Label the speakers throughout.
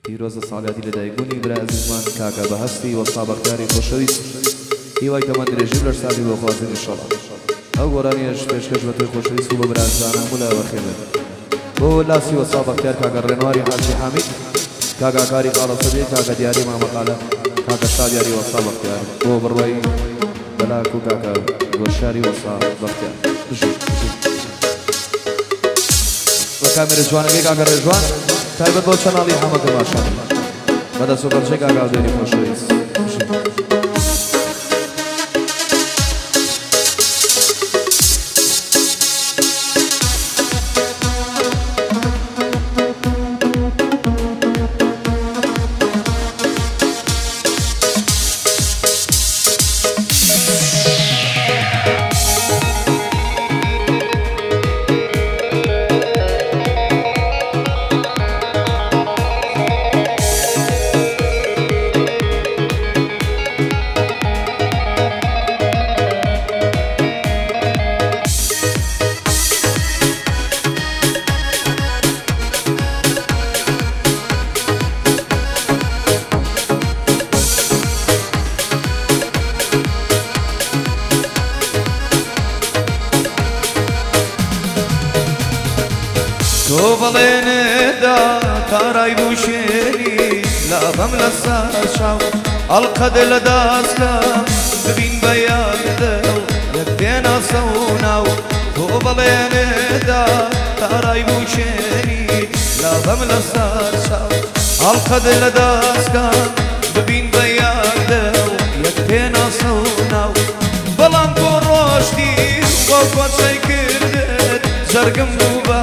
Speaker 1: پیرۆزە ساڵیاتی لە دایکبوونی برای عزیزمان کاکە بەهەستی وەستا بەختیاری خۆشەویست هیوای تەمەند درێژی لەر ساڵی بۆ خوازن ئینشاڵڵا ئەو گۆرانیەش پێشکەش بە تۆی خۆشەویست و بە برازانە مولە بەخێنن بۆ لاسی وەستا بەختیار کاکە ڕێنواری حاجی حامید کاکە کاری قاڵەسەدی کاکە دیاری مامەقالە کاکە شادیاری وەستا بەختیار بۆ بڕوای بەلاک و کاکە گۆشاری وەستا بەختیار بە کامێرە جوانەکەی کاکە ڕێژوان تایبەت بۆ چەناڵی حەمەدە باشان بەدەست و بەرچەی کاکە ئەودێری خۆشەویست
Speaker 2: تو بەڵێنێدا تارای بوشێنی لابەم لە ساشاو ئەڵقەد لە داسکە ببین بە یاددڵ یەک پێناسە و ناو تۆ بەڵێنێدا تارای بوشێنی لابەم لە ساشاو ئەڵقەد لە داسکە ببین بە یاددڵ یەک پێناسە و ناو بەڵام تۆ ڕۆشتی بۆ کۆچەی کردت جەرگم بوو بە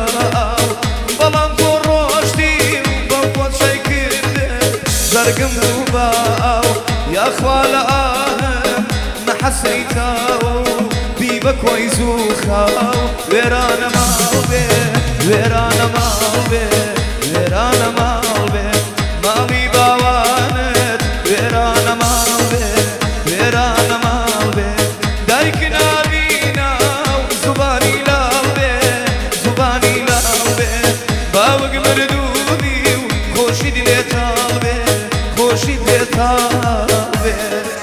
Speaker 2: زرقم وباو يا خوال آهم محسيتاو بيبك ويزوخاو ويرانا مالبي ويرانا مالبي ويرانا مالبي مالي باوانت ويرانا مالبي ويرانا مالبي دايكنا بينا زباني لالبي زباني لالبي باوك مردودي وخوشي دليتاو خوشی بتابه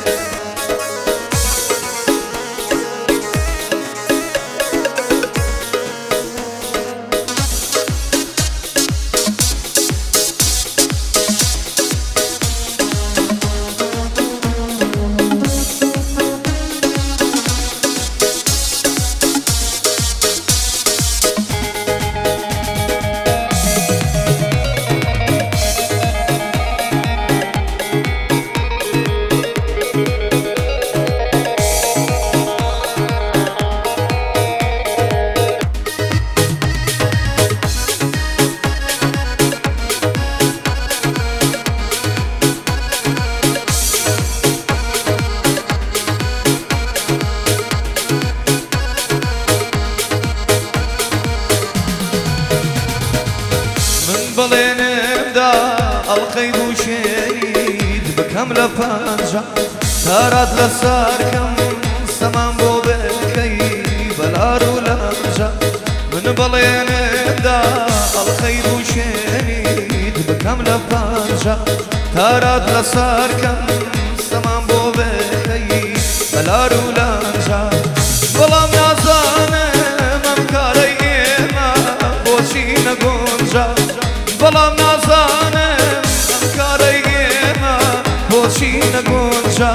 Speaker 2: بەڵێنێمدا ئەڵقەی دووشێنیت بکەم لە پەنجە تارات لەسەرکەم سەمان بۆ بکەی بەلار و لەنجە من بەڵێنێمدا ئەڵقەی دووشێنیت بکەم لە پەنجە تارات لەسەرکەم سەمان بۆ بکەی بەلار و لەنجە بەڵام نازانم ئەم کارەی ئێمە بۆچی نەگونجە بەڵام نازانم ئەم کارەی ئێمە بۆچی نەگونجە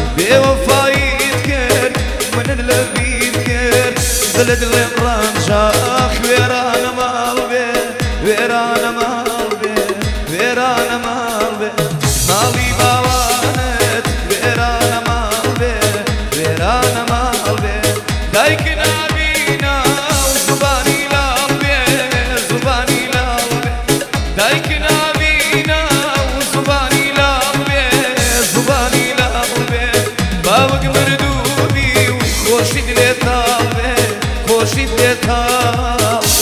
Speaker 2: بێوەفاییت کرد منت لەبیر کرد دلت لێم ڕەنجە وێرانە ماڵ بێ وێرانە ماڵ بێ وێرانە ماڵ بێ ماڵی باوانت وێرانە ماڵ بێ وێرانە ماڵ بێ دایک نابینا و زوبانی لاڵ بێ زوبانی لاڵ بێ دایک نابینا و زوبانی لاڵ بێ زوبانی لاڵ بێ باوک مردووی و خۆشیت لێ تاڵ بێ خۆشیت لێ تاڵ بێ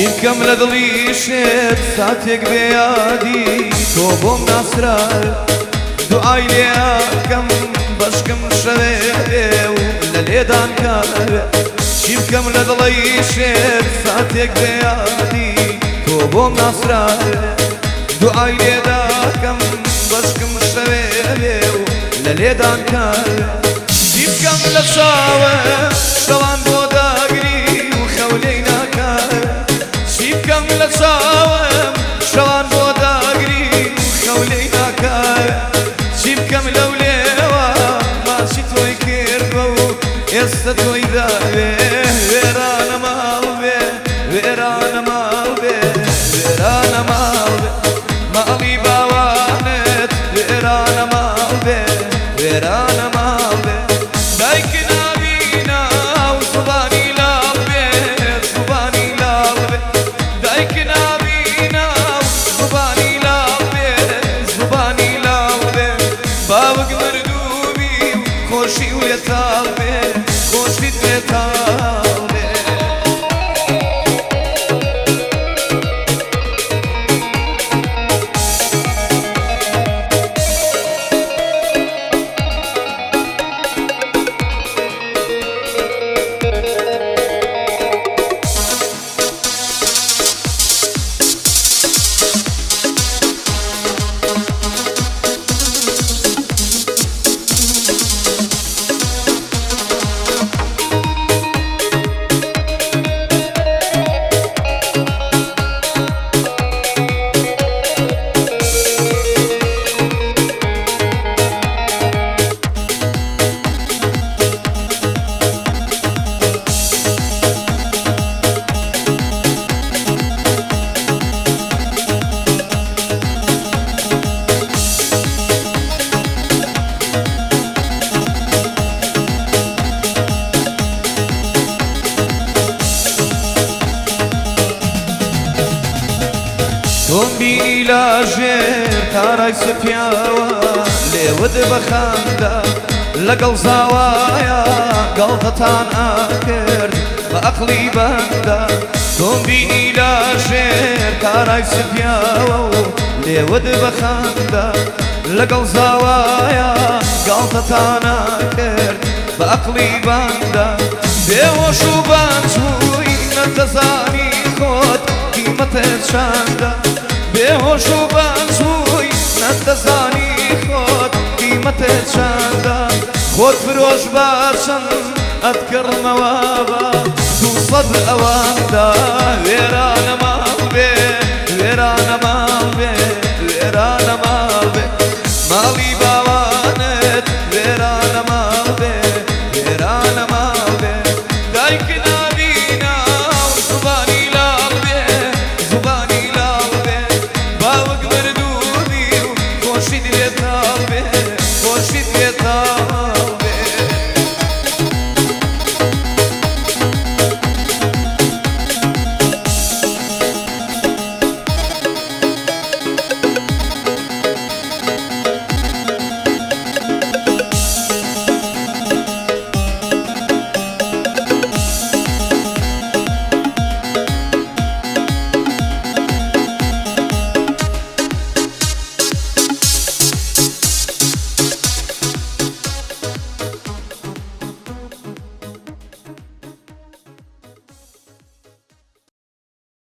Speaker 2: بکەم لە دڵی شێت ساتێک بێیادی تۆ بۆم ناسرار دوعای لێکەم بەشکم شەوێ و لە لێدان کارێ چی بکەم لە دڵی شێت ساتێک بێیادی تۆ بۆم ناسرار دوعای لێداکەم بەشکم شەوێ و لە لێدان کارێ چی بکەم لە چاوە شەوان بۆ داگری و خەولەی ناکارێ چی بکەم لە چاوەم شەوان بۆ داگری و خەولەی ناکارێ چی بکەم لەو لێوە ماچی تۆی کردوە و ئێستا تۆی داوێ وێرانە ماڵ بێ وێرانە ماڵ بێ وێرانە ماڵ بێ ماڵی باوانت وێرانە ماڵ بێ وێرانە ماڵ بێ دایک نابینا و زوبانی لاڵ بێ زوبانی لاڵ بێ دایک نابینا و زوبانی لاڵ بێ زوبانی لاڵ بێ باوک مردووبی و خۆشی و لێتاڵ بێ خۆشیت لێتاڵ بێ تۆم بینی لاژێر تارای سپیاوە لێوت بەخاندا لەگەڵ زاوایە گەڵتەتان ئاکرد بە ئەقڵی بەندا تۆم بینی لاژێر تارای سپیاوە و لێوت بەخاندا لەگەڵ زاوایە گەڵتەتان ئاکرد بە ئەقڵی بەندا بێهۆش و بانجووی نەتەزانی خۆت قیمەتت چەندە بێهۆش و بانجووی نەتەزانی خۆت قیمەتت چەندە خۆت فرۆش بە چەند ئەتکڕمەوە بە 200 ئەواندا وێرانە